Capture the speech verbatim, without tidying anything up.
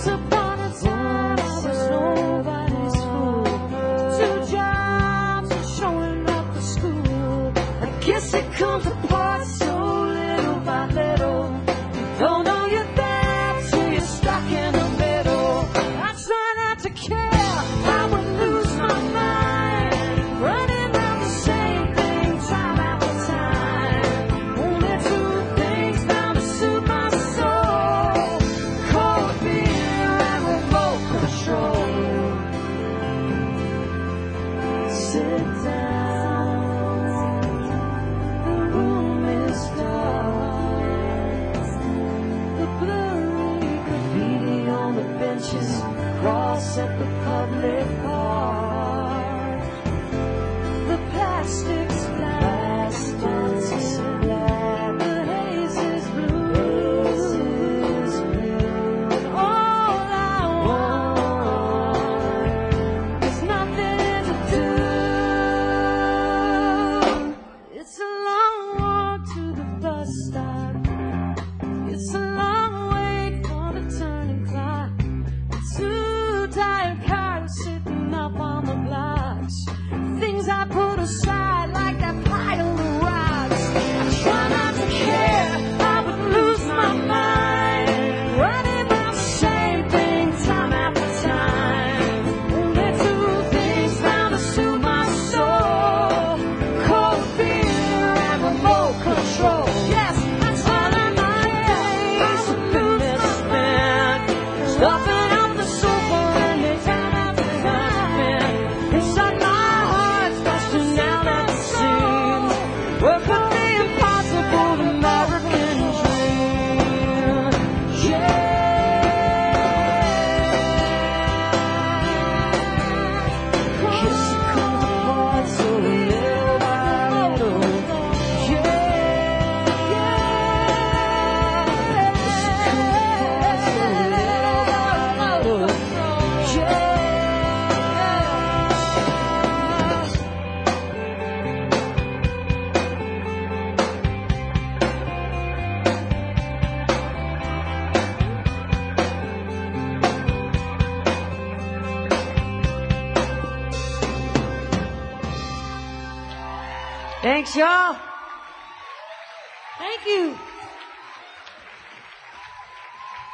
Once upon a time I was nobody's fool. Two jobs and showing up for school. I guess it comes apart so little by little. You don't know you're there till you're stuck in the middle. I try not to care, I would lose my mind, running round the same thing time after time. Only two things bound to suit my soul: cold beer and remote control. Sit down, the room is dark. The blurry graffiti on the benches cross at the public park. The plastic's black, the haze is blue. And all I want is nothing to do. It's a long walk to the bus stop. It's a long wait for the turning clock. Two tired cars sitting up on the blocks. Things I put aside like that pile of rocks. I try not to care, I would lose my mind, running round the same thing time after time. Only two things bound to suit my soul: cold beer and remote control. Yes, that's all I might days have been misspent, stuffing up the sofa and they time after time. Inside my heart's busting out at the seams. What could be impossible, the American dream? Yeah. Guess it comes apart so little by little. Yeah, yeah. Guess it comes apart so little by little. Yeah. Thanks, y'all. Thank you.